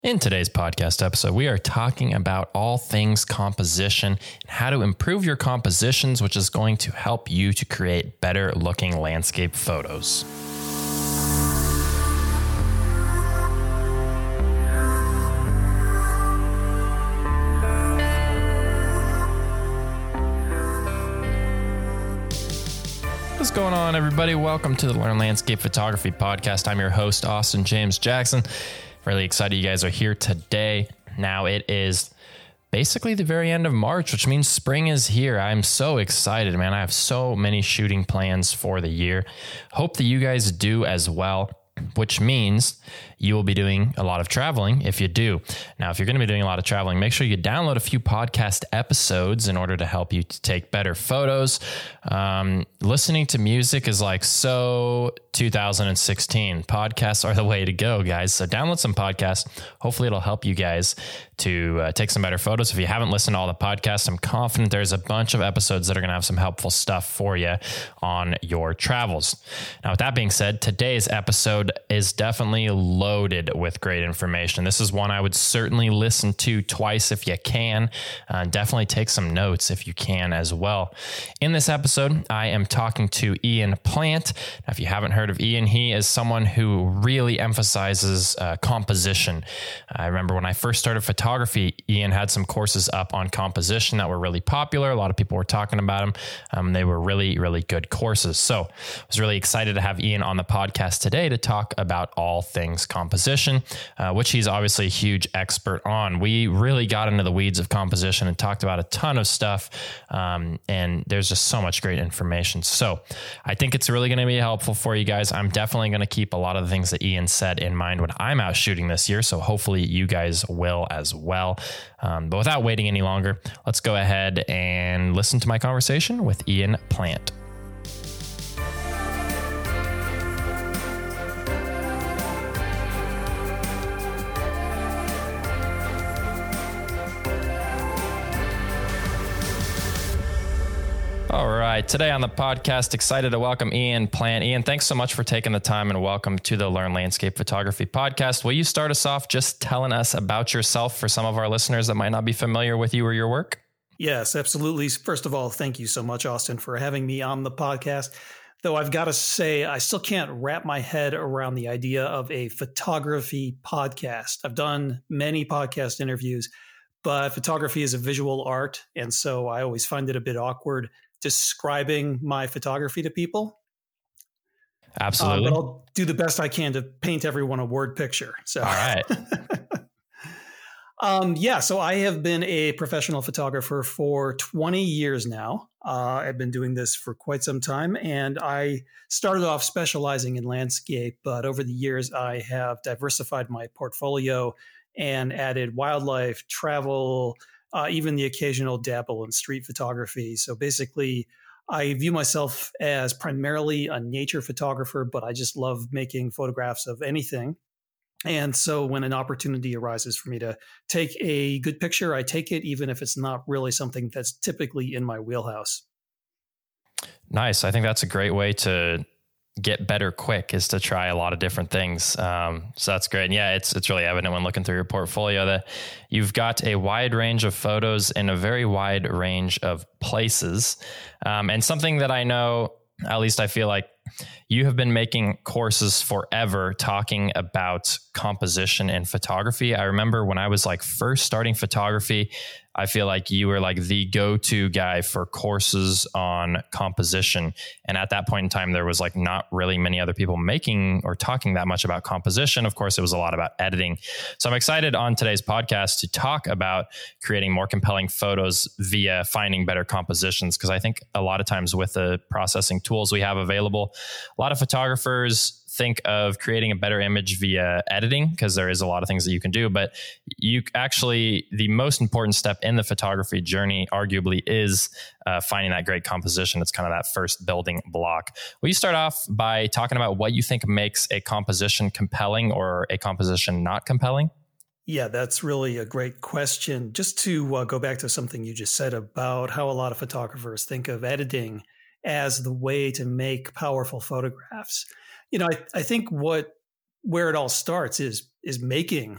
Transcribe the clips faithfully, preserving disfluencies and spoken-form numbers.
In today's podcast episode, we are talking about all things composition and how to improve your compositions, which is going to help you to create better looking landscape photos. What's going on, everybody? Welcome to the Learn Landscape Photography Podcast. I'm your host, Austin James Jackson. Really excited you guys are here today. Now it is basically the very end of March, which means spring is here. I'm so excited, man. I have so many shooting plans for the year. Hope that you guys do as well, which means you will be doing a lot of traveling if you do. Now, if you're going to be doing a lot of traveling, make sure you download a few podcast episodes in order to help you to take better photos. Um, listening to music is like so two thousand sixteen. Podcasts are the way to go, guys. So download some podcasts. Hopefully it'll help you guys to uh, take some better photos. If you haven't listened to all the podcasts, I'm confident there's a bunch of episodes that are going to have some helpful stuff for you on your travels. Now, with that being said, today's episode is definitely loaded with great information. This is one I would certainly listen to twice if you can. Uh, definitely take some notes if you can as well. In this episode, I am talking to Ian Plant. Now, if you haven't heard of Ian, he is someone who really emphasizes uh, composition. I remember when I first started photography, Ian had some courses up on composition that were really popular. A lot of people were talking about them. Um, they were really, really good courses. So I was really excited to have Ian on the podcast today to talk about all things composition, uh, which he's obviously a huge expert on. We really got into the weeds of composition and talked about a ton of stuff. Um, and there's just so much great information. So I think it's really going to be helpful for you guys. I'm definitely going to keep a lot of the things that Ian said in mind when I'm out shooting this year. So hopefully you guys will as well. Um, but without waiting any longer, let's go ahead and listen to my conversation with Ian Plant. All right. Today on the podcast, excited to welcome Ian Plant. Ian, thanks so much for taking the time and welcome to the Learn Landscape Photography Podcast. Will you start us off just telling us about yourself for some of our listeners that might not be familiar with you or your work? Yes, absolutely. First of all, thank you so much, Austin, for having me on the podcast. Though I've got to say, I still can't wrap my head around the idea of a photography podcast. I've done many podcast interviews, but photography is a visual art. And so I always find it a bit awkward describing my photography to people. Absolutely. Uh, but I'll do the best I can to paint everyone a word picture. So, all right. um, yeah, so I have been a professional photographer for twenty years now. Uh, I've been doing this for quite some time, and I started off specializing in landscape, but over the years I have diversified my portfolio and added wildlife, travel, Uh, even the occasional dabble in street photography. So basically, I view myself as primarily a nature photographer, but I just love making photographs of anything. And so when an opportunity arises for me to take a good picture, I take it, even if it's not really something that's typically in my wheelhouse. Nice. I think that's a great way to get better quick, is to try a lot of different things. Um, so that's great. And yeah, it's it's really evident when looking through your portfolio that you've got a wide range of photos in a very wide range of places. Um, and something that I know, at least I feel like you have been making courses forever talking about composition and photography. I remember when I was like first starting photography, I feel like you were like the go-to guy for courses on composition. And at that point in time, there was like not really many other people making or talking that much about composition. Of course, it was a lot about editing. So I'm excited on today's podcast to talk about creating more compelling photos via finding better compositions. Because I think a lot of times with the processing tools we have available, a lot of photographers think of creating a better image via editing, because there is a lot of things that you can do, but you actually, the most important step in the photography journey arguably is uh, finding that great composition. It's kind of that first building block. Will you start off by talking about what you think makes a composition compelling or a composition not compelling? Yeah, that's really a great question. Just to uh, go back to something you just said about how a lot of photographers think of editing as the way to make powerful photographs. You know, I, I think what where it all starts is is making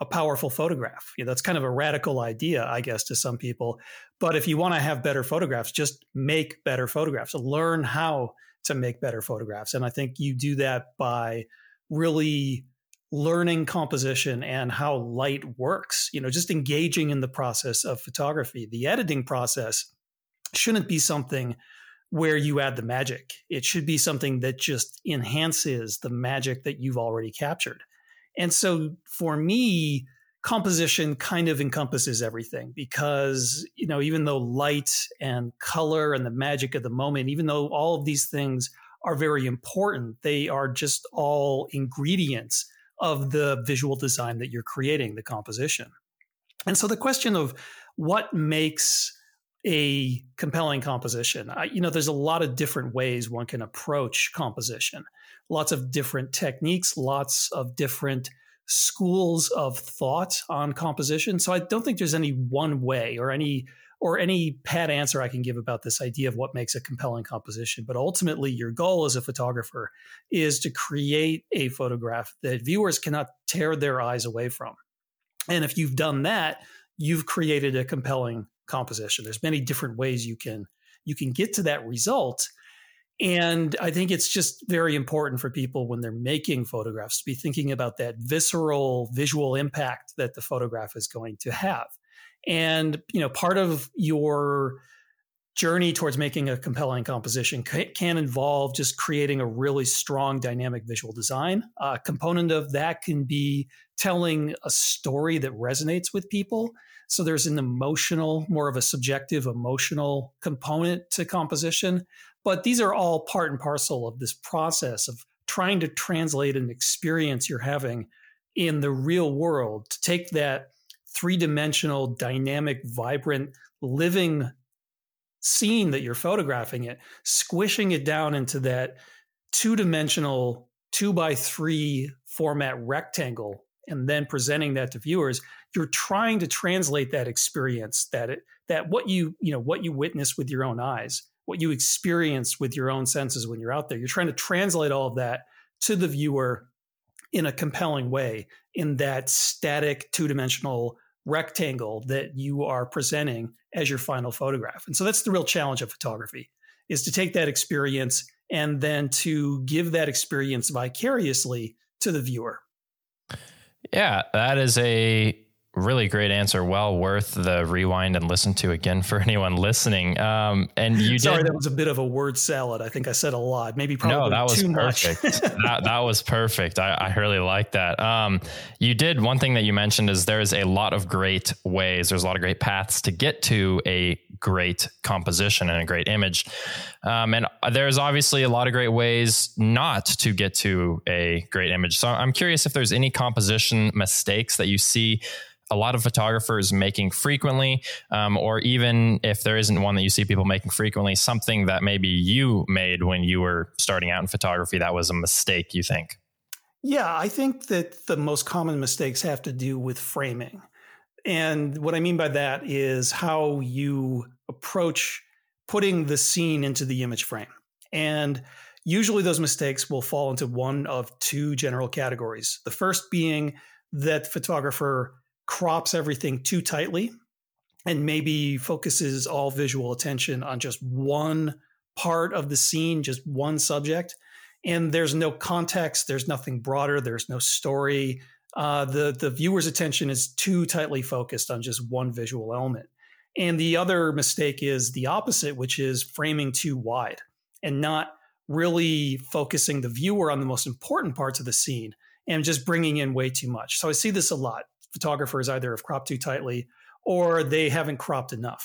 a powerful photograph. You know, that's kind of a radical idea, I guess, to some people. But if you want to have better photographs, just make better photographs. Learn how to make better photographs. And I think you do that by really learning composition and how light works, you know, just engaging in the process of photography. The editing process shouldn't be something where you add the magic. It should be something that just enhances the magic that you've already captured. And so for me, composition kind of encompasses everything because, you know, even though light and color and the magic of the moment, even though all of these things are very important, they are just all ingredients of the visual design that you're creating, the composition. And so the question of what makes a compelling composition, I, you know, there's a lot of different ways one can approach composition, lots of different techniques, lots of different schools of thought on composition. So I don't think there's any one way or any or any pat answer I can give about this idea of what makes a compelling composition. But ultimately, your goal as a photographer is to create a photograph that viewers cannot tear their eyes away from. And if you've done that, you've created a compelling composition. There's many different ways you can you can get to that result. And I think it's just very important for people when they're making photographs to be thinking about that visceral visual impact that the photograph is going to have. And, you know, part of your journey towards making a compelling composition can involve just creating a really strong dynamic visual design. A component of that can be telling a story that resonates with people. So there's an emotional, more of a subjective emotional component to composition. But these are all part and parcel of this process of trying to translate an experience you're having in the real world to take that three-dimensional, dynamic, vibrant, living scene that you're photographing it, squishing it down into that two-dimensional, two by three format rectangle, and then presenting that to viewers. You're trying to translate that experience, that it, that what you, you know, what you witness with your own eyes, what you experience with your own senses when you're out there. You're trying to translate all of that to the viewer in a compelling way in that static two-dimensional rectangle that you are presenting as your final photograph. And so that's the real challenge of photography, is to take that experience and then to give that experience vicariously to the viewer. Yeah, that is a really great answer. Well worth the rewind and listen to again for anyone listening. Um, and you Sorry, did. that was a bit of a word salad. I think I said a lot, maybe probably no, that was too perfect. much. that, that was perfect. I, I really like that. Um, you did one thing that you mentioned is there's a lot of great ways. There's a lot of great paths to get to a great composition and a great image. Um, and there's obviously a lot of great ways not to get to a great image. So I'm curious if there's any composition mistakes that you see a lot of photographers making frequently, um, or even if there isn't one that you see people making frequently, something that maybe you made when you were starting out in photography that was a mistake, you think? Yeah, I think that the most common mistakes have to do with framing. And what I mean by that is how you approach putting the scene into the image frame. And usually those mistakes will fall into one of two general categories. The first being that the photographer crops everything too tightly and maybe focuses all visual attention on just one part of the scene, just one subject. And there's no context. There's nothing broader. There's no story. Uh, the, the viewer's attention is too tightly focused on just one visual element. And the other mistake is the opposite, which is framing too wide and not really focusing the viewer on the most important parts of the scene and just bringing in way too much. So I see this a lot. Photographers either have cropped too tightly or they haven't cropped enough.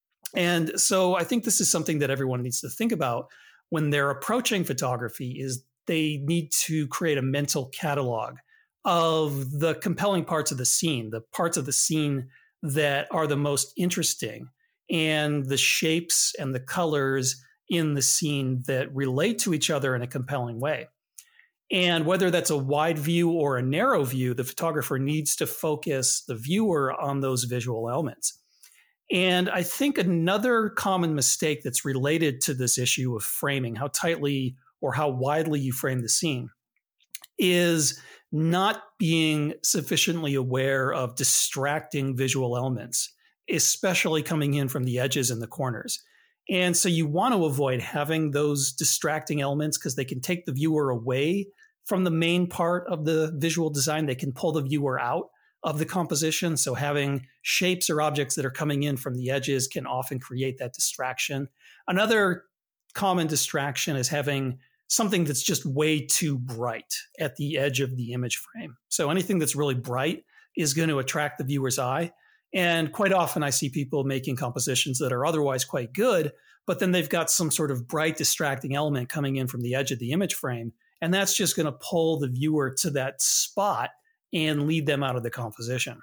And so I think this is something that everyone needs to think about when they're approaching photography, is they need to create a mental catalog of the compelling parts of the scene, the parts of the scene that are the most interesting, and the shapes and the colors in the scene that relate to each other in a compelling way. And whether that's a wide view or a narrow view, the photographer needs to focus the viewer on those visual elements. And I think another common mistake that's related to this issue of framing, how tightly or how widely you frame the scene, is not being sufficiently aware of distracting visual elements, especially coming in from the edges and the corners. And so you want to avoid having those distracting elements because they can take the viewer away from the main part of the visual design. They can pull the viewer out of the composition. So having shapes or objects that are coming in from the edges can often create that distraction. Another common distraction is having something that's just way too bright at the edge of the image frame. So anything that's really bright is going to attract the viewer's eye. And quite often I see people making compositions that are otherwise quite good, but then they've got some sort of bright distracting element coming in from the edge of the image frame. And that's just going to pull the viewer to that spot and lead them out of the composition.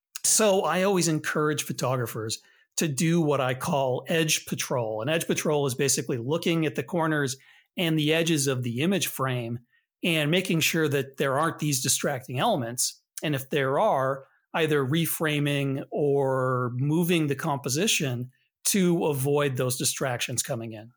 So I always encourage photographers to do what I call edge patrol. And edge patrol is basically looking at the corners and the edges of the image frame and making sure that there aren't these distracting elements. And if there are, either reframing or moving the composition to avoid those distractions coming in.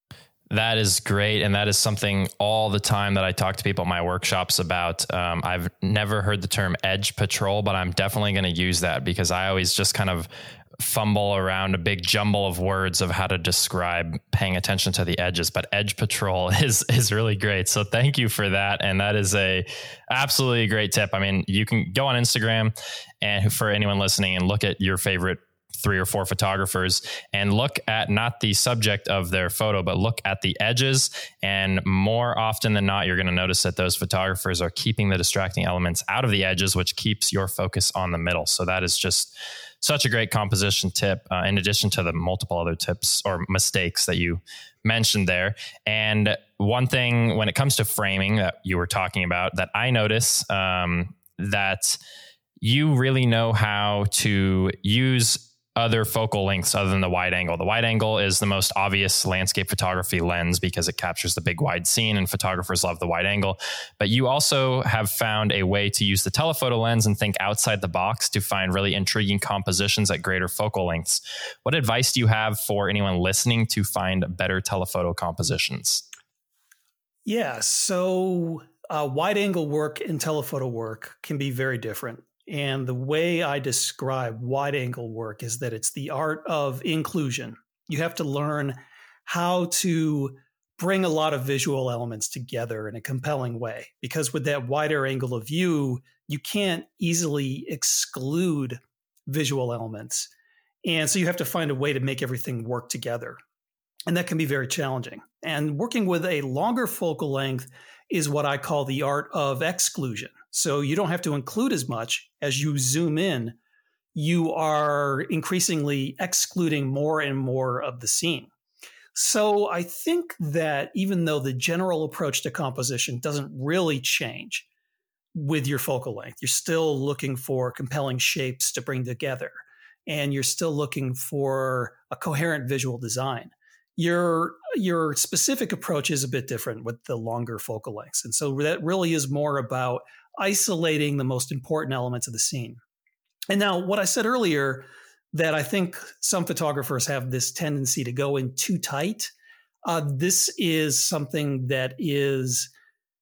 That is great. And that is something all the time that I talk to people at my workshops about. Um, I've never heard the term edge patrol, but I'm definitely going to use that because I always just kind of fumble around a big jumble of words of how to describe paying attention to the edges, but edge patrol is, is really great. So thank you for that. And that is a absolutely great tip. I mean, you can go on Instagram and for anyone listening and look at your favorite three or four photographers and look at not the subject of their photo, but look at the edges. And more often than not, you're going to notice that those photographers are keeping the distracting elements out of the edges, which keeps your focus on the middle. So that is just such a great composition tip, uh, in addition to the multiple other tips or mistakes that you mentioned there. And one thing when it comes to framing that you were talking about that I notice, um, that you really know how to use other focal lengths other than the wide angle. The wide angle is the most obvious landscape photography lens because it captures the big wide scene and photographers love the wide angle. But you also have found a way to use the telephoto lens and think outside the box to find really intriguing compositions at greater focal lengths. What advice do you have for anyone listening to find better telephoto compositions? Yeah, so uh, wide angle work and telephoto work can be very different. And the way I describe wide angle work is that it's the art of inclusion. You have to learn how to bring a lot of visual elements together in a compelling way, because with that wider angle of view, you can't easily exclude visual elements. And so you have to find a way to make everything work together. And that can be very challenging. And working with a longer focal length is what I call the art of exclusion. So you don't have to include as much. As you zoom in, you are increasingly excluding more and more of the scene. So I think that even though the general approach to composition doesn't really change with your focal length, you're still looking for compelling shapes to bring together, and you're still looking for a coherent visual design. Your, your specific approach is a bit different with the longer focal lengths. And so that really is more about isolating the most important elements of the scene. And now what I said earlier, that I think some photographers have this tendency to go in too tight. Uh, this is something that is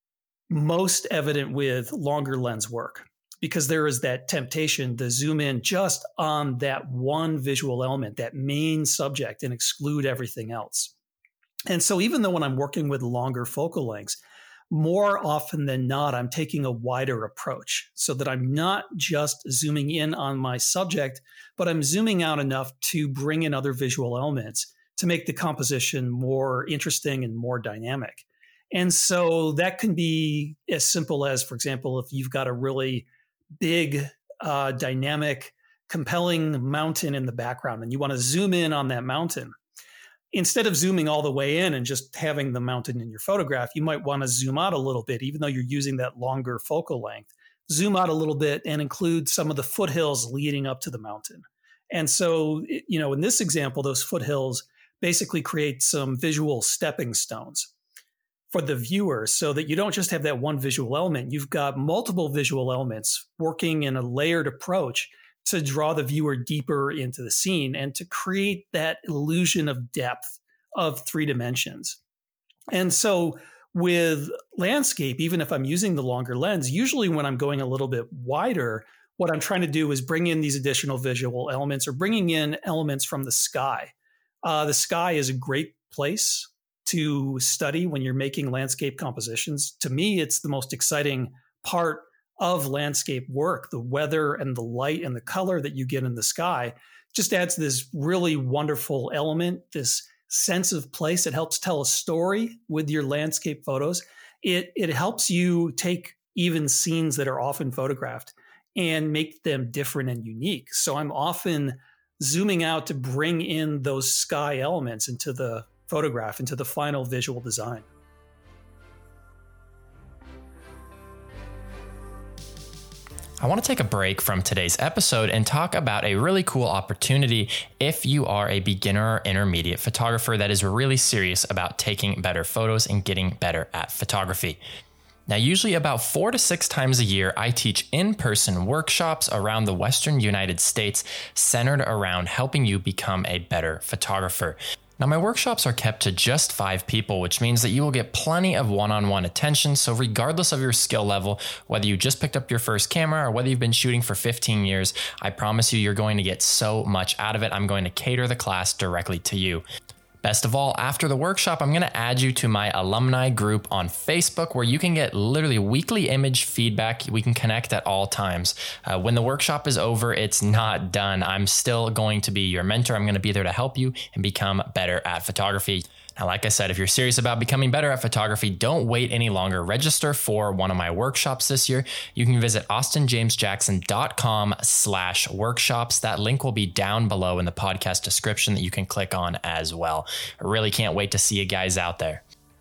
most evident with longer lens work, because there is that temptation to zoom in just on that one visual element, that main subject, and exclude everything else. And so even though when I'm working with longer focal lengths, more often than not, I'm taking a wider approach so that I'm not just zooming in on my subject, but I'm zooming out enough to bring in other visual elements to make the composition more interesting and more dynamic. And so that can be as simple as, for example, if you've got a really big, uh, dynamic, compelling mountain in the background and you want to zoom in on that mountain, instead of zooming all the way in and just having the mountain in your photograph, you might want to zoom out a little bit, even though you're using that longer focal length. Zoom out a little bit and include some of the foothills leading up to the mountain. And so, you know, in this example, those foothills basically create some visual stepping stones for the viewer so that you don't just have that one visual element. You've got multiple visual elements working in a layered approach to draw the viewer deeper into the scene and to create that illusion of depth of three dimensions. And so With landscape, even if I'm using the longer lens, usually when I'm going a little bit wider, what I'm trying to do is bring in these additional visual elements or bringing in elements from the sky. Uh, the sky is a great place to study when you're making landscape compositions. To me, it's the most exciting part of landscape work. The weather and the light and the color that you get in the sky just adds this really wonderful element, this sense of place. It helps tell a story with your landscape photos. It, it helps you take even scenes that are often photographed and make them different and unique. So I'm often zooming out to bring in those sky elements into the photograph, into the final visual design. I want to take a break from today's episode and talk about a really cool opportunity if you are a beginner or intermediate photographer that is really serious about taking better photos and getting better at photography. Now, usually about four to six times a year, I teach in-person workshops around the Western United States centered around helping you become a better photographer. Now, my workshops are kept to just five people, which means that you will get plenty of one-on-one attention. So regardless of your skill level, whether you just picked up your first camera or whether you've been shooting for fifteen years, I promise you, you're going to get so much out of it. I'm going to cater the class directly to you. Best of all, after the workshop, I'm going to add you to my alumni group on Facebook where you can get literally weekly image feedback. We can connect at all times. Uh, when the workshop is over, it's not done. I'm still going to be your mentor. I'm going to be there to help you and become better at photography. Now, like I said, if you're serious about becoming better at photography, don't wait any longer. Register for one of my workshops this year. You can visit austinjamesjackson.com slash workshops. That link will be down below in the podcast description that you can click on as well. I really can't wait to see you guys out there.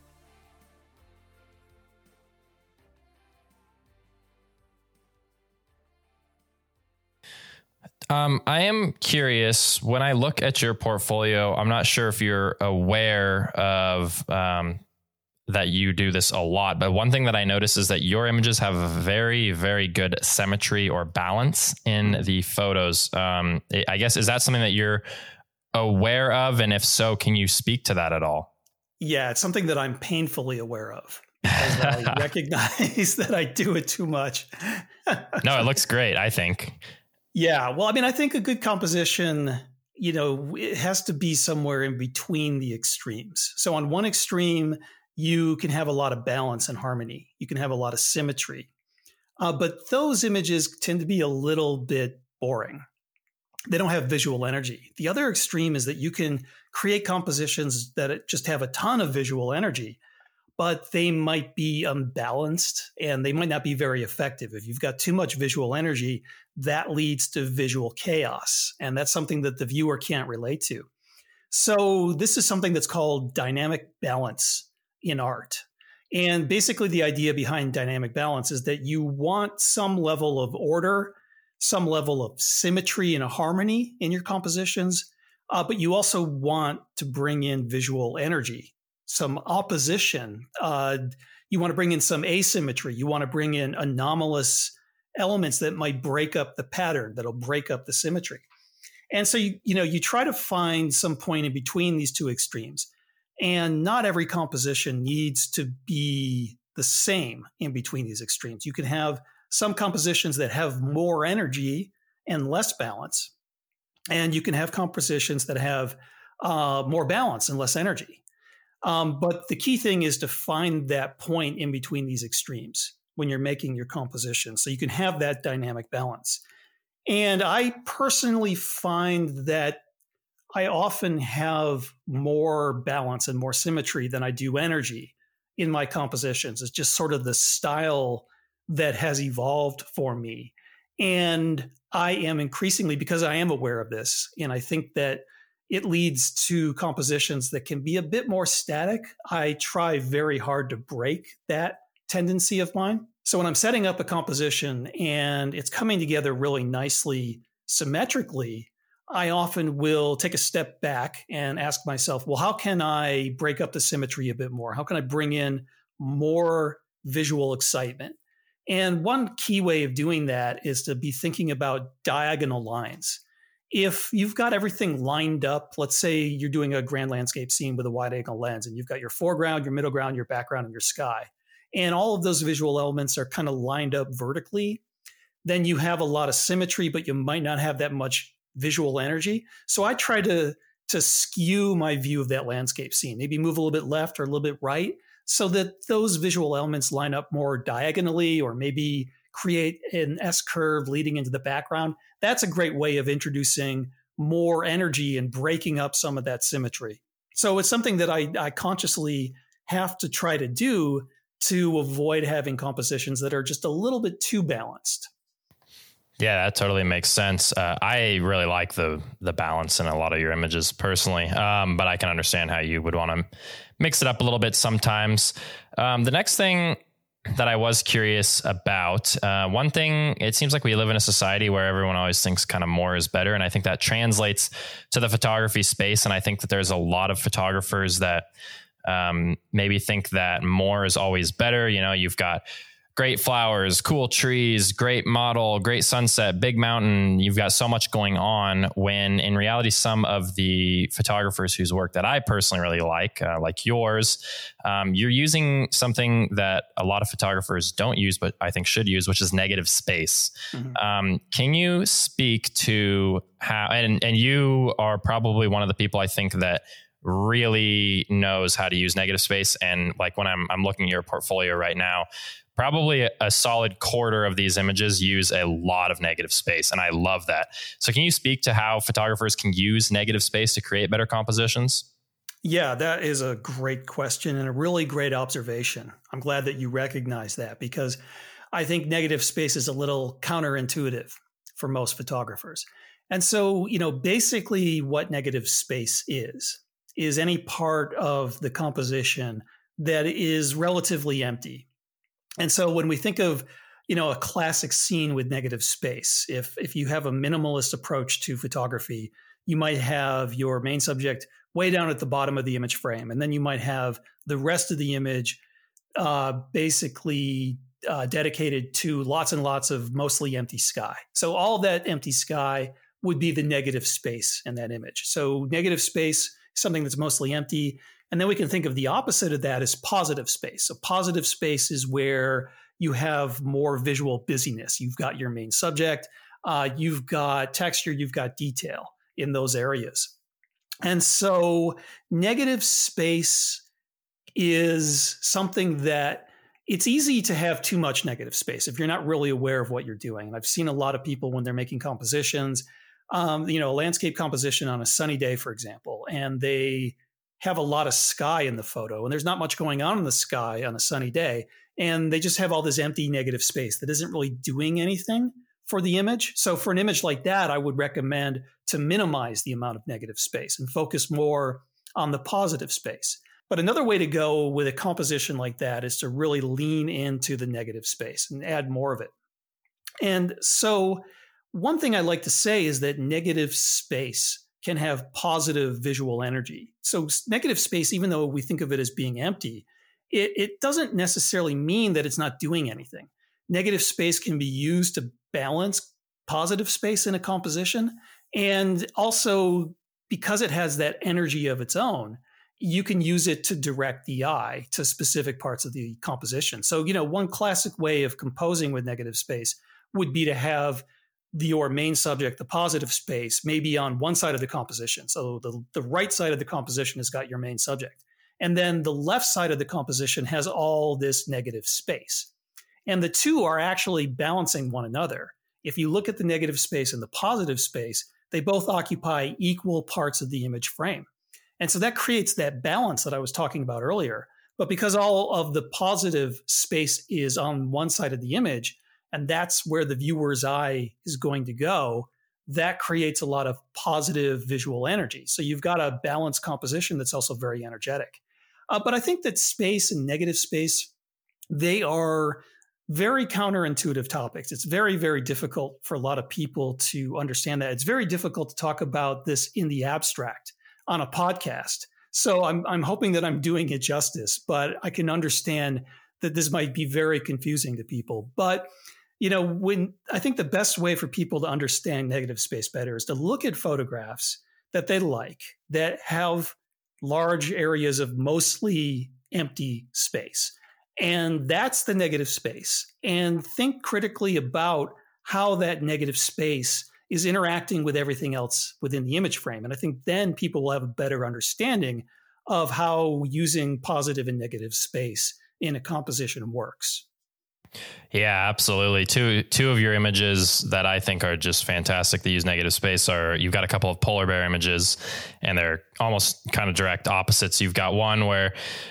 Um, I am curious, when I look at your portfolio, I'm not sure if you're aware of um, that you do this a lot, but one thing that I notice is that your images have a very, very good symmetry or balance in the photos. Um, I guess, is that something that you're aware of? And if so, can you speak to that at all? Yeah, it's something that I'm painfully aware of because I recognize that I do it too much. No, it looks great, I think. Yeah, well, I mean, I think a good composition, you know, it has to be somewhere in between the extremes. So on one extreme, you can have a lot of balance and harmony. You can have a lot of symmetry. Uh, but those images tend to be a little bit boring. They don't have visual energy. The other extreme is that you can create compositions that just have a ton of visual energy, but they might be unbalanced and they might not be very effective. If you've got too much visual energy, that leads to visual chaos. And that's something that the viewer can't relate to. So this is something that's called dynamic balance in art. And basically the idea behind dynamic balance is that you want some level of order, some level of symmetry and a harmony in your compositions, uh, but you also want to bring in visual energy, some opposition. Uh, you want to bring in some asymmetry. You want to bring in anomalous elements that might break up the pattern, that'll break up the symmetry. And so, you, you know, you try to find some point in between these two extremes. And not every composition needs to be the same in between these extremes. You can have some compositions that have more energy and less balance. And you can have compositions that have uh, more balance and less energy. Um, but the key thing is to find that point in between these extremes when you're making your composition, so you can have that dynamic balance. And I personally find that I often have more balance and more symmetry than I do energy in my compositions. It's just sort of the style that has evolved for me. And I am increasingly, because I am aware of this, and I think that it leads to compositions that can be a bit more static. I try very hard to break that tendency of mine. So when I'm setting up a composition and it's coming together really nicely, symmetrically, I often will take a step back and ask myself, well, how can I break up the symmetry a bit more? How can I bring in more visual excitement? And one key way of doing that is to be thinking about diagonal lines. if you've got everything lined up, let's say you're doing a grand landscape scene with a wide angle lens and you've got your foreground, your middle ground, your background, and your sky, and all of those visual elements are kind of lined up vertically, then you have a lot of symmetry, but you might not have that much visual energy. So I try to, to skew my view of that landscape scene, maybe move a little bit left or a little bit right so that those visual elements line up more diagonally, or maybe create an S curve leading into the background. That's a great way of introducing more energy and breaking up some of that symmetry. So it's something that I, I consciously have to try to do to avoid having compositions that are just a little bit too balanced. Yeah, that totally makes sense. Uh, I really like the the balance in a lot of your images personally, um, but I can understand how you would want to mix it up a little bit sometimes. Um, the next thing that I was curious about, uh, one thing, it seems like we live in a society where everyone always thinks kind of more is better. And I think that translates to the photography space. And I think that there's a lot of photographers that um, maybe think that more is always better. You know, you've got great flowers, cool trees, great model, great sunset, big mountain. You've got so much going on, when in reality, some of the photographers whose work that I personally really like, uh, like yours, um, you're using something that a lot of photographers don't use, but I think should use, which is negative space. Mm-hmm. Um, can you speak to how, and, and you are probably one of the people I think that really knows how to use negative space. And like when I'm, I'm looking at your portfolio right now, probably a solid quarter of these images use a lot of negative space. And I love that. So can you speak to how photographers can use negative space to create better compositions? Yeah, that is a great question and a really great observation. I'm glad that you recognize that, because I think negative space is a little counterintuitive for most photographers. And so, you know, basically what negative space is, is any part of the composition that is relatively empty. And so when we think of, you know, a classic scene with negative space, if if you have a minimalist approach to photography, you might have your main subject way down at the bottom of the image frame, and then you might have the rest of the image uh, basically uh, dedicated to lots and lots of mostly empty sky. So all that empty sky would be the negative space in that image. So negative space, something that's mostly empty. And then we can think of the opposite of that as positive space. So positive space is where you have more visual busyness. You've got your main subject, uh, you've got texture, you've got detail in those areas. And so negative space is something that it's easy to have too much negative space if you're not really aware of what you're doing. And I've seen a lot of people when they're making compositions, um, you know, a landscape composition on a sunny day, for example, and they have a lot of sky in the photo and there's not much going on in the sky on a sunny day. And they just have all this empty negative space that isn't really doing anything for the image. So for an image like that, I would recommend to minimize the amount of negative space and focus more on the positive space. But another way to go with a composition like that is to really lean into the negative space and add more of it. And so one thing I like to say is that negative space can have positive visual energy. So negative space, even though we think of it as being empty, it, it doesn't necessarily mean that it's not doing anything. Negative space can be used to balance positive space in a composition. And also, because it has that energy of its own, you can use it to direct the eye to specific parts of the composition. So, you know, one classic way of composing with negative space would be to have the, your main subject, the positive space, maybe on one side of the composition. So the, the right side of the composition has got your main subject. And then the left side of the composition has all this negative space. And the two are actually balancing one another. If you look at the negative space and the positive space, they both occupy equal parts of the image frame. And so that creates that balance that I was talking about earlier. But because all of the positive space is on one side of the image, and that's where the viewer's eye is going to go, that creates a lot of positive visual energy. So you've got a balanced composition that's also very energetic. Uh, but I think that space and negative space, they are very counterintuitive topics. It's very, very difficult for a lot of people to understand that. It's very difficult to talk about this in the abstract on a podcast. So I'm, I'm hoping that I'm doing it justice, but I can understand that this might be very confusing to people. But you know, when I think the best way for people to understand negative space better is to look at photographs that they like that have large areas of mostly empty space. And that's the negative space. And think critically about how that negative space is interacting with everything else within the image frame. And I think then people will have a better understanding of how using positive and negative space in a composition works. Yeah, absolutely. Two two of your images that I think are just fantastic that use negative space are, you've got a couple of polar bear images and they're almost kind of direct opposites. You've got one where,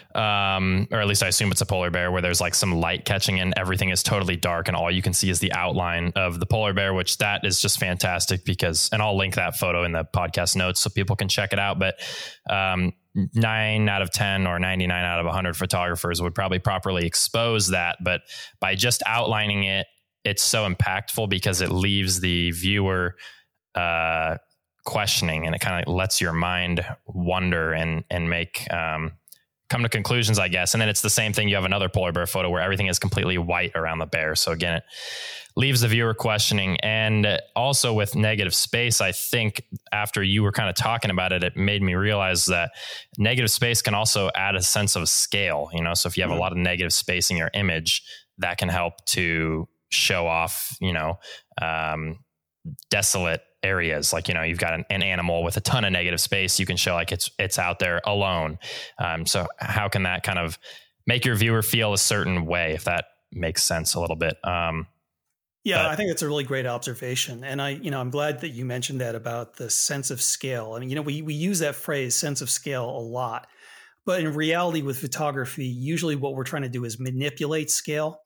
um, or at least I assume it's a polar bear, where there's like some light catching and everything is totally dark and all you can see is the outline of the polar bear, which that is just fantastic because, and I'll link that photo in the podcast notes so people can check it out. But, um, nine out of ten or ninety-nine out of one hundred photographers would probably properly expose that. But by just outlining it, it's so impactful because it leaves the viewer uh, questioning, and it kind of lets your mind wonder and, and make, um, come to conclusions, I guess. And then it's the same thing. You have another polar bear photo where everything is completely white around the bear. So again, it leaves the viewer questioning. And also with negative space, I think after you were kind of talking about it, it made me realize that negative space can also add a sense of scale, you know? So if you have mm-hmm. a lot of negative space in your image, that can help to show off, you know, um, desolate areas. Like, you know, you've got an, an animal with a ton of negative space. You can show like it's, it's out there alone. Um, so how can that kind of make your viewer feel a certain way, if that makes sense a little bit? Um, Yeah, but, I think that's a really great observation. And I, you know, I'm glad that you mentioned that about the sense of scale. I mean, you know, we, we use that phrase sense of scale a lot, but in reality with photography, usually what we're trying to do is manipulate scale.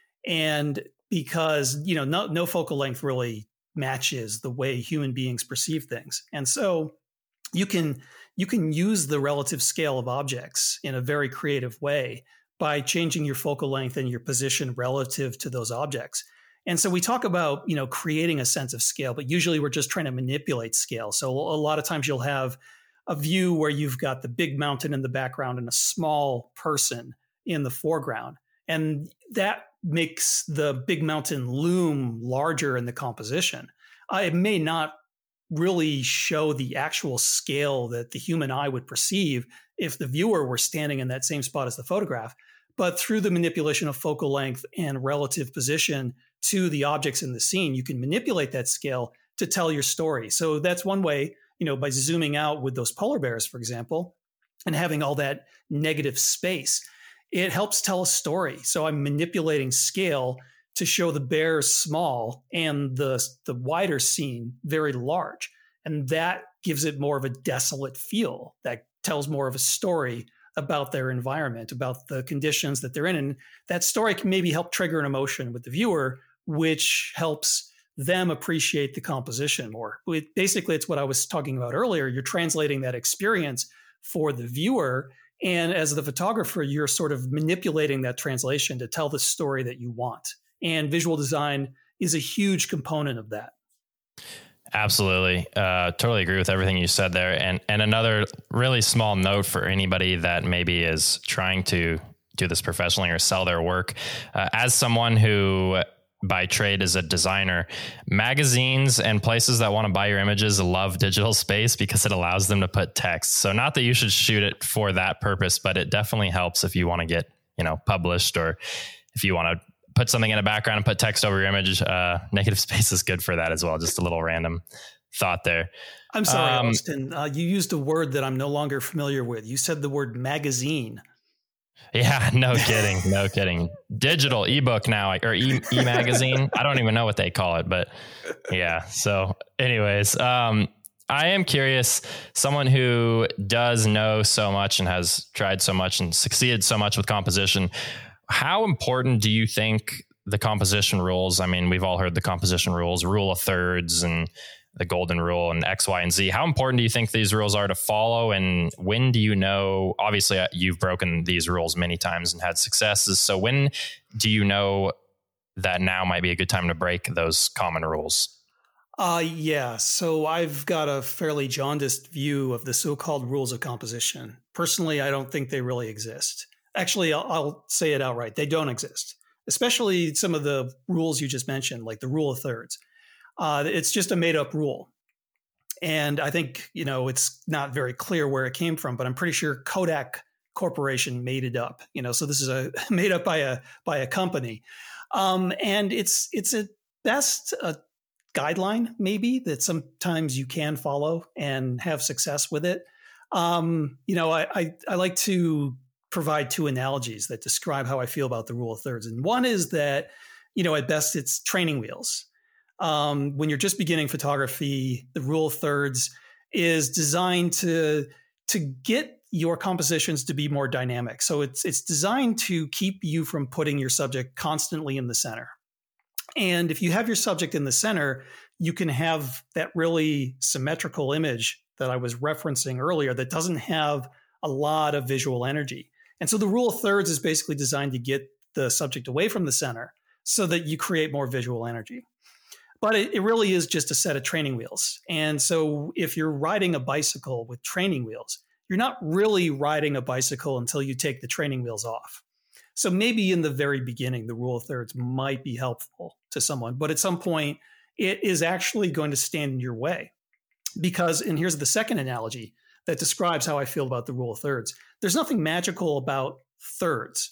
And because, you know, no, no focal length really matches the way human beings perceive things. And so you can, you can use the relative scale of objects in a very creative way by changing your focal length and your position relative to those objects. And so we talk about, you know, creating a sense of scale, but usually we're just trying to manipulate scale. So a lot of times you'll have a view where you've got the big mountain in the background and a small person in the foreground. And that makes the big mountain loom larger in the composition. Uh, it may not really show the actual scale that the human eye would perceive if the viewer were standing in that same spot as the photograph. But through the manipulation of focal length and relative position to the objects in the scene, you can manipulate that scale to tell your story. So that's one way, you know, by zooming out with those polar bears, for example, and having all that negative space, it helps tell a story. So I'm manipulating scale to show the bears small and the, the wider scene very large. And that gives it more of a desolate feel that tells more of a story about their environment, about the conditions that they're in. And that story can maybe help trigger an emotion with the viewer, which helps them appreciate the composition more. It, basically, it's what I was talking about earlier. You're translating that experience for the viewer. And as the photographer, you're sort of manipulating that translation to tell the story that you want. And visual design is a huge component of that. Absolutely. Uh, totally agree with everything you said there. And, and another really small note for anybody that maybe is trying to do this professionally or sell their work. Uh, as someone who by trade is a designer, magazines and places that want to buy your images love digital space because it allows them to put text. So not that you should shoot it for that purpose, but it definitely helps if you want to get, you know, published, or if you want to put something in a background and put text over your image. Uh, negative space is good for that as well. Just a little random thought there. I'm sorry, um, Austin. Uh, you used a word that I'm no longer familiar with. You said the word magazine. Yeah, no kidding. No kidding. Digital ebook now, or e, e-magazine. I don't even know what they call it, but yeah. So anyways, um, I am curious, someone who does know so much and has tried so much and succeeded so much with composition, how important do you think the composition rules? I mean, we've all heard the composition rules, rule of thirds and the golden rule and X, Y, and Z. How important do you think these rules are to follow? And when do you know, obviously you've broken these rules many times and had successes. So when do you know that now might be a good time to break those common rules? Uh, yeah. So I've got a fairly jaundiced view of the so-called rules of composition. Personally, I don't think they really exist. Actually, I'll, I'll say it outright. They don't exist. especially some of the rules you just mentioned, like the rule of thirds. Uh, it's just a made up rule. And I think, you know, it's not very clear where it came from, but I'm pretty sure Kodak Corporation made it up. You know, so this is a made up by a by a company. Um, and it's it's at best a guideline, maybe, that sometimes you can follow and have success with it. Um, you know, I, I, I like to provide two analogies that describe how I feel about the rule of thirds. And one is that, you know, at best it's training wheels. Um, when you're just beginning photography, the rule of thirds is designed to, to get your compositions to be more dynamic. So it's, it's designed to keep you from putting your subject constantly in the center. And if you have your subject in the center, you can have that really symmetrical image that I was referencing earlier that doesn't have a lot of visual energy. And so the rule of thirds is basically designed to get the subject away from the center so that you create more visual energy. But it, it really is just a set of training wheels. And so if you're riding a bicycle with training wheels, you're not really riding a bicycle until you take the training wheels off. So maybe in the very beginning, the rule of thirds might be helpful to someone, but at some point it is actually going to stand in your way. Because, and here's the second analogy that describes how I feel about the rule of thirds. There's nothing magical about thirds.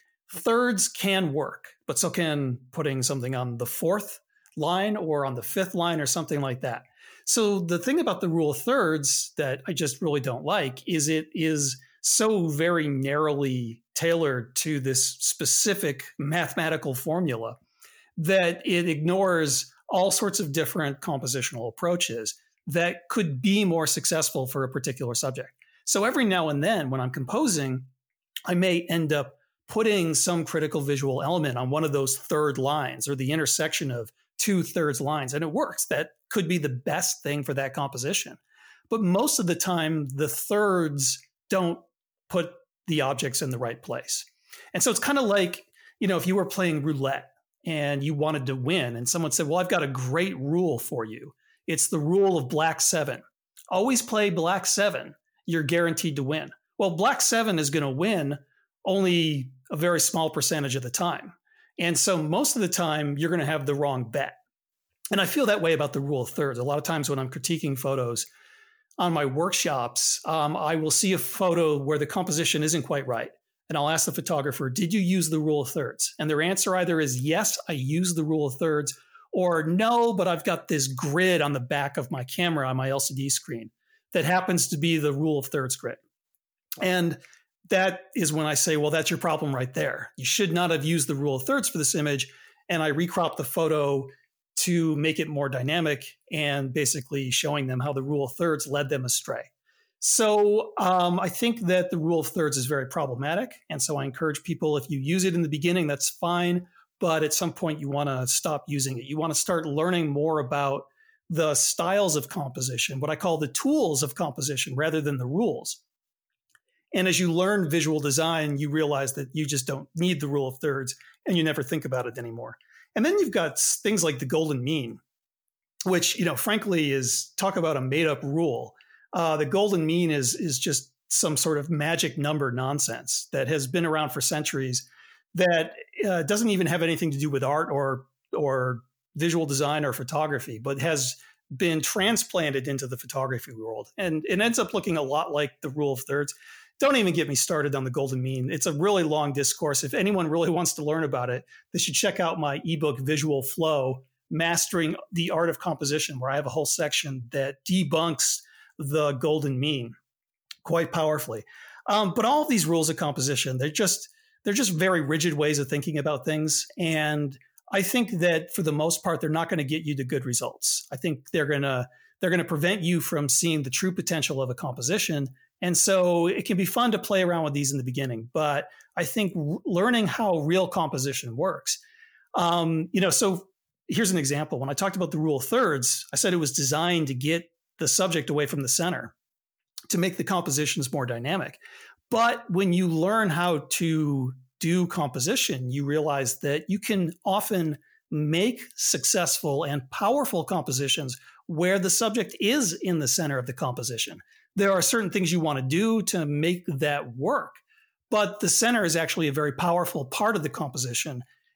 Thirds can work, but so can putting something on the fourth line or on the fifth line or something like that. So the thing about the rule of thirds that I just really don't like is it is so very narrowly tailored to this specific mathematical formula that it ignores all sorts of different compositional approaches that could be more successful for a particular subject. So every now and then when I'm composing, I may end up putting some critical visual element on one of those third lines or the intersection of two thirds lines, and it works. That could be the best thing for that composition. But most of the time, the thirds don't put the objects in the right place. And so it's kind of like, you know, if you were playing roulette and you wanted to win and someone said, well, I've got a great rule for you. It's the rule of black seven. Always play black seven. You're guaranteed to win. Well, black seven is going to win only a very small percentage of the time. And so most of the time, you're going to have the wrong bet. And I feel that way about the rule of thirds. A lot of times when I'm critiquing photos on my workshops, um, I will see a photo where the composition isn't quite right. And I'll ask the photographer, did you use the rule of thirds? And their answer either is, yes, I used the rule of thirds, or no, but I've got this grid on the back of my camera on my L C D screen that happens to be the rule of thirds grid. And that is when I say, well, that's your problem right there. You should not have used the rule of thirds for this image. And I recrop the photo to make it more dynamic and basically showing them how the rule of thirds led them astray. So um, I think that the rule of thirds is very problematic. And so I encourage people, if you use it in the beginning, that's fine. But at some point, you want to stop using it. You want to start learning more about the styles of composition, what I call the tools of composition rather than the rules. And as you learn visual design, you realize that you just don't need the rule of thirds and you never think about it anymore. And then you've got things like the golden mean, which, you know, frankly is talk about a made up rule. Uh, the golden mean is, is just some sort of magic number nonsense that has been around for centuries that uh, doesn't even have anything to do with art or, or visual design or photography, but has been transplanted into the photography world. And it ends up looking a lot like the rule of thirds. Don't even get me started on the golden mean. It's a really long discourse. If anyone really wants to learn about it, they should check out my ebook, Visual Flow, Mastering the Art of Composition, where I have a whole section that debunks the golden mean quite powerfully. Um, but all of these rules of composition, they're just, they're just very rigid ways of thinking about things. And I think that for the most part, they're not going to get you to good results. I think they're going to, they're going to prevent you from seeing the true potential of a composition. And so it can be fun to play around with these in the beginning, but I think learning how real composition works, um, you know, so here's an example. When I talked about the rule of thirds, I said it was designed to get the subject away from the center to make the compositions more dynamic. But when you learn how to do composition, you realize that you can often make successful and powerful compositions where the subject is in the center of the composition. There are certain things you want to do to make that work, but the center is actually a very powerful part of the composition.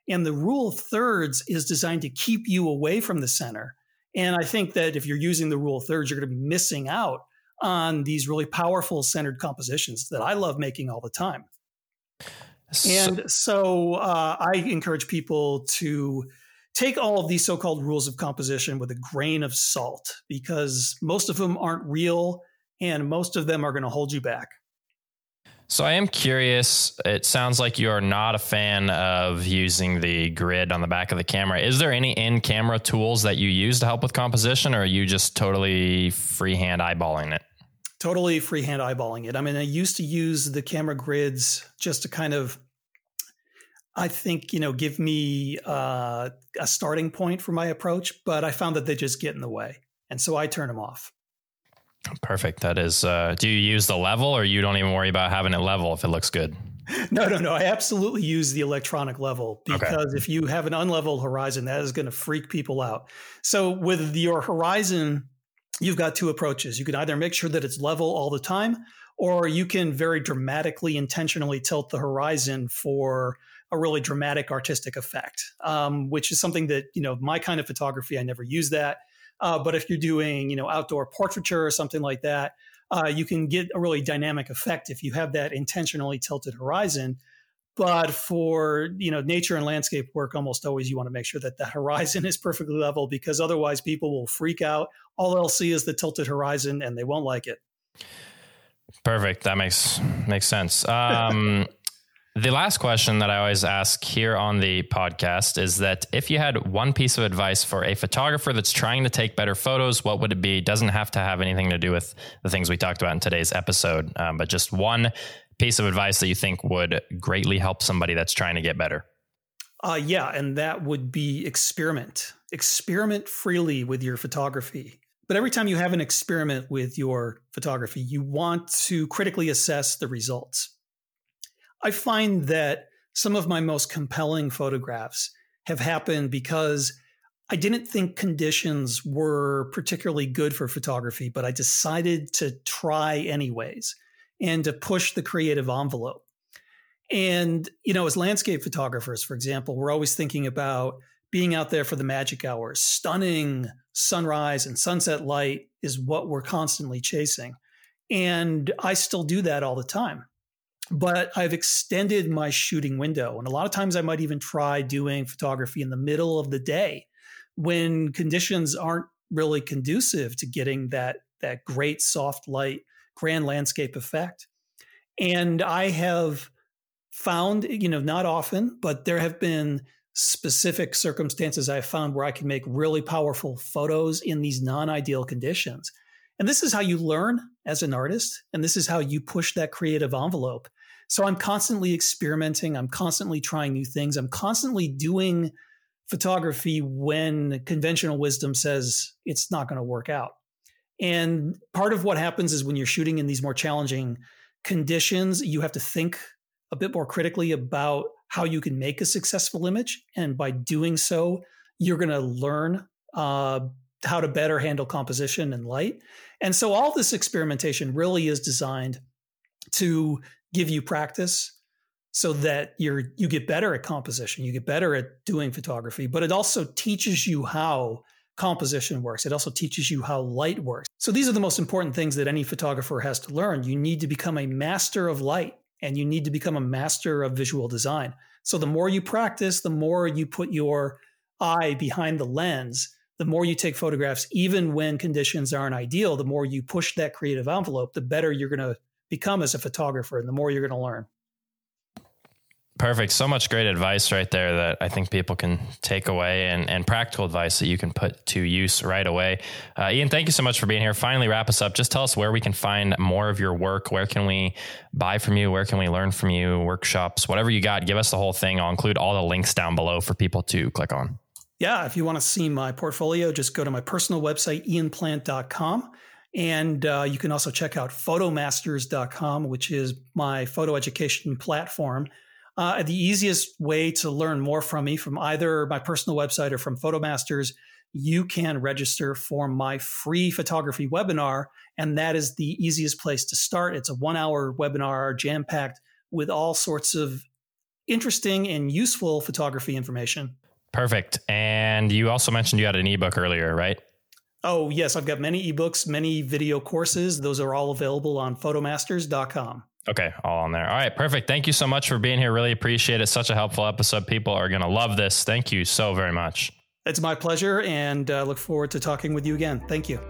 And the rule of thirds is designed to keep you away from the center. And I think that if you're using the rule of thirds, you're going to be missing out on these really powerful centered compositions that I love making all the time. So, and so uh, I encourage people to take all of these so-called rules of composition with a grain of salt, because most of them aren't real and most of them are going to hold you back. So I am curious, it sounds like you are not a fan of using the grid on the back of the camera. Is there any in-camera tools that you use to help with composition, or are you just totally freehand eyeballing it? Totally freehand eyeballing it. I mean, I used to use the camera grids just to kind of, I think, you know, give me uh, a starting point for my approach, but I found that they just get in the way. And so I turn them off. Perfect. That is, uh, do you use the level, or you don't even worry about having it level if it looks good? No, no, no. I absolutely use the electronic level, because okay. if you have an unleveled horizon, that is going to freak people out. So with your horizon, you've got two approaches. You can either make sure that it's level all the time, or you can very dramatically, intentionally tilt the horizon for a really dramatic artistic effect, um, which is something that, you know, my kind of photography, I never use that. Uh, but if you're doing, you know, outdoor portraiture or something like that, uh, you can get a really dynamic effect if you have that intentionally tilted horizon. But for, you know, nature and landscape work, almost always you want to make sure that the horizon is perfectly level, because otherwise people will freak out. All they'll see is the tilted horizon and they won't like it. Perfect. That makes makes sense. Um, the last question that I always ask here on the podcast is that if you had one piece of advice for a photographer that's trying to take better photos, what would it be? It doesn't have to have anything to do with the things we talked about in today's episode, um, but just one piece of advice that you think would greatly help somebody that's trying to get better. Uh, yeah, and that would be experiment. Experiment freely with your photography. But every time you have an experiment with your photography, you want to critically assess the results. I find that some of my most compelling photographs have happened because I didn't think conditions were particularly good for photography, but I decided to try anyways and to push the creative envelope. And, you know, as landscape photographers, for example, we're always thinking about being out there for the magic hours. Stunning sunrise and sunset light is what we're constantly chasing. And I still do that all the time. But I've extended my shooting window. And a lot of times I might even try doing photography in the middle of the day when conditions aren't really conducive to getting that, that great soft light, grand landscape effect. And I have found, you know, not often, but there have been specific circumstances I've found where I can make really powerful photos in these non-ideal conditions. And this is how you learn as an artist. And this is how you push that creative envelope. So I'm constantly experimenting. I'm constantly trying new things. I'm constantly doing photography when conventional wisdom says it's not going to work out. And part of what happens is when you're shooting in these more challenging conditions, you have to think a bit more critically about how you can make a successful image. And by doing so, you're going to learn uh, how to better handle composition and light. And so all this experimentation really is designed to give you practice so that you're you get better at composition, you get better at doing photography, but it also teaches you how composition works. It also teaches you how light works. So these are the most important things that any photographer has to learn. You need to become a master of light, and you need to become a master of visual design. So the more you practice, the more you put your eye behind the lens, the more you take photographs, even when conditions aren't ideal, the more you push that creative envelope, the better you're going to become as a photographer, and the more you're going to learn. Perfect. So much great advice right there that I think people can take away, and, and practical advice that you can put to use right away. Uh, Ian, thank you so much for being here. Finally, wrap us up. Just tell us where we can find more of your work. Where can we buy from you? Where can we learn from you? Workshops, whatever you got, give us the whole thing. I'll include all the links down below for people to click on. Yeah. If you want to see my portfolio, just go to my personal website, ian plant dot com. And uh, you can also check out photomasters dot com, which is my photo education platform. Uh, the easiest way to learn more from me, from either my personal website or from PhotoMasters, you can register for my free photography webinar. And that is the easiest place to start. It's a one hour webinar, jam-packed with all sorts of interesting and useful photography information. Perfect. And you also mentioned you had an ebook earlier, right? Oh, yes. I've got many ebooks, many video courses. Those are all available on photomasters dot com. Okay, all on there. All right, perfect. Thank you so much for being here. Really appreciate it. Such a helpful episode. People are going to love this. Thank you so very much. It's my pleasure, and uh, look forward to talking with you again. Thank you.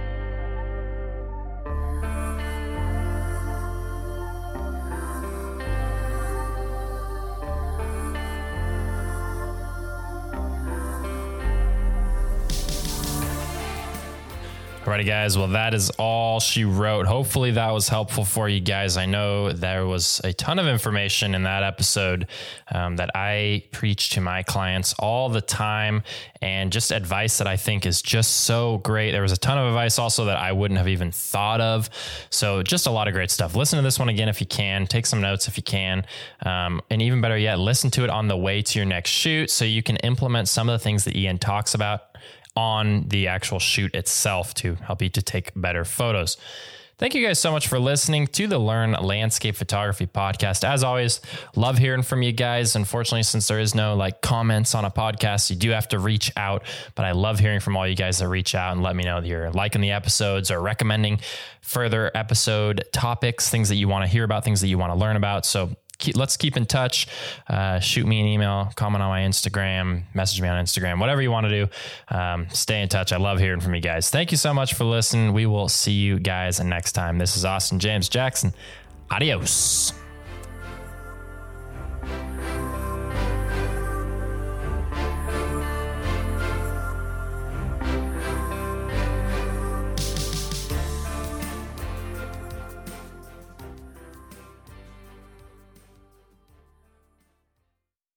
Alrighty, guys. Well, that is all she wrote. Hopefully that was helpful for you guys. I know there was a ton of information in that episode um, that I preach to my clients all the time, and just advice that I think is just so great. There was a ton of advice also that I wouldn't have even thought of. So just a lot of great stuff. Listen to this one again if you can. Take some notes if you can. Um, and even better yet, listen to it on the way to your next shoot so you can implement some of the things that Ian talks about on the actual shoot itself to help you to take better photos. Thank you guys so much for listening to the Learn Landscape Photography podcast. As always, love hearing from you guys. Unfortunately, since there is no like comments on a podcast, you do have to reach out, but I love hearing from all you guys that reach out and let me know that you're liking the episodes or recommending further episode topics, things that you want to hear about, things that you want to learn about. So Keep, let's keep in touch. Uh, shoot me an email, comment on my Instagram, message me on Instagram, whatever you want to do. Um, stay in touch. I love hearing from you guys. Thank you so much for listening. We will see you guys next time. This is Austin James Jackson. Adios.